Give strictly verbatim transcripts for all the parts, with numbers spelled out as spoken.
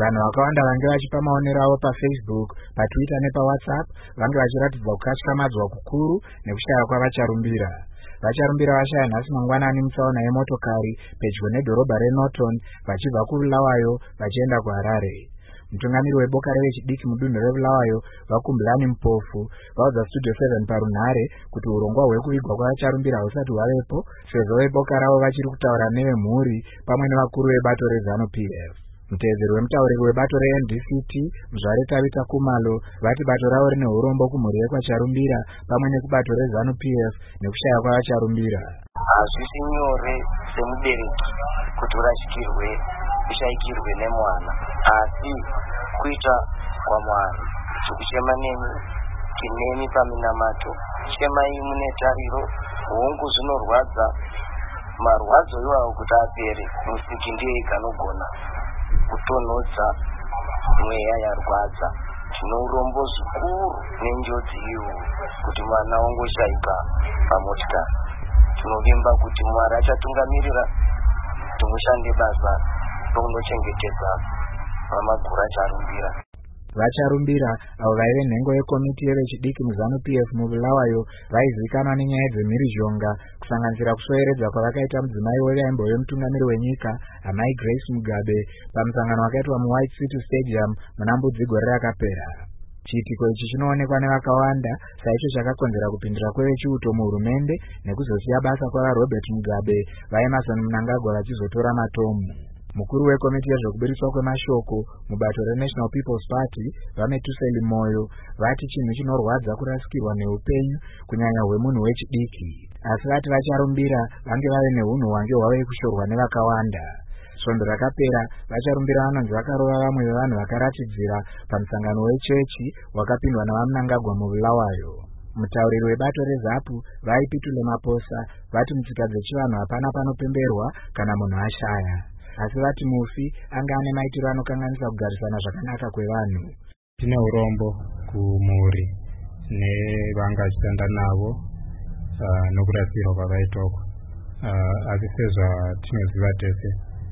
Vanhu vakawanda vange vachipa maonero avo paFacebook, paTwitter nepaWhatsApp vange vachiratidza kukatyamadzwa kukuru nekushaya kwavacharumbira. Vacharumbira vashaya nhasi mangwanani mutsaona yemotokari pedyo nedhorobha reNorton vachibva kuBulawayo vachienda kuHarare. Mutungamiri weboka revechidiki mudunhu reBulawayo Vakumbulani Mpofu vaudza Studio seven parunhare kuti urongwa hwekuvigwa kwavacharumbira husati hwavepo sezvo veboka ravo vachiri kutaura nevemhuri pamwe nevakuru vebato reZANU P F. Mutevedzeri wemutauriri webato reN D C T Mzware Tabita Kumalo vati bato ravo rine urombo kumhuri yekwacharumbira pamwe nekubato reZANU P F nekushaya kwavacharumbira. Hazvisi nyore semubereki kuti urashikirwe ushaikirwe nemwana, asi kuita kwaMwari zvekuchema nemi kinemi paminamato chemai mune tariro hongu zvinorwadza marwadzo iwawo kuti apere musiki ndiye kanogona kutonhodza mweya yarwadza. Tino urombo zvikuru nenjodzi iyo kuti mwana wongoshaika pamotikari. Tinovimba kuti Mwari achatungamirira kuti mushande basa rokunochengetedza vamagura acharumbira. Vacharumbira avo vaive nhengo yekomiti yevechidiki muZANU P F muBulawayo vaizivikanwa nenyaya dzemhirizhonga kusanganisira kusoeredza kwavakaita mudzimai wevaimbo wemutungamiri wenyika Amai Grace Mugabe pamusangano wakaitwa muWhite City Stadium muna Mbudzi gore rakapera. Chiitiko ichi chinoonekwa nevakawanda saicho chakakonzera kupindira kwevechiuto muhurumende nekuzosiya basa kwavaRobert Mugabe vaEmerson Mnangagwa vachizotora matomu. Mukuru wekomiti yezvekuburiswa kwemashoko mubato reNational People's Party vaMetuseli Moyo vati chinhu chinorwadza kurasikirwa neupenyu kunyanya hwemunhu wechidiki, asi vati vacharumbira vange vave nehunhu hwange hwave kushorwa nevakawanda. Svondo rakapera vacharumbira vanonzi vakarova vamwe vevanhu vakaratidzira pamusangano wechechi wakapindwa navaMnangagwa muBulawayo. Mutauriri webato reZAPU vaipitule Maposa vati mutsika dzechivanhu hapana panopemberwa kana munhu ashaya, asi vati mufi anga ane maitiro anokanganisa kugarisana zvakanaka kwevanhu. Tine urombo kumhuri nevanga vachitanda navo uh, nokurasirwa kwavaitoko, uh, asi sezvatinoziva tese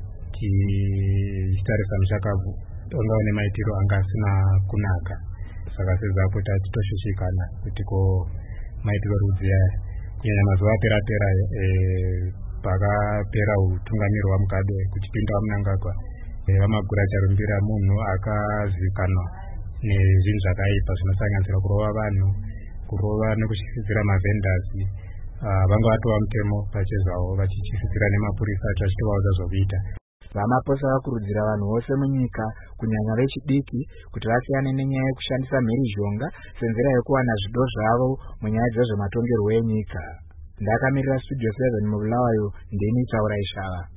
tichitarisa muchakavu ongava nemaitiro anga asina kunaka. Saka seZAPU tati toshushikana kuti ko maitiro rudzi aya kunyanya mazuva apera-pera eh, pakapera utungamiri hwaMugabe kuchipinda waMnangagwa vamagura acharumbira munhu akazivikanwa nezvinhu zvakaipa zvinosanganisira kurova vanhu, kurova nekuchifidzira mavendors. Uh, vanga vatova mutemo pachezvavo vachichifidzira nemapurisa acho vachitovaudza zvokuita. VaMaposa vakurudzira vanhu vose munyika kunyanya vechidiki kuti vasiyane nenyaya yekushandisa mhirizhonga senzira yekuwana zvido zvavo munyaya dzezvematongerwo enyika. Ndakamirira Studio seven muBulawayo, ndini Taura Ishava.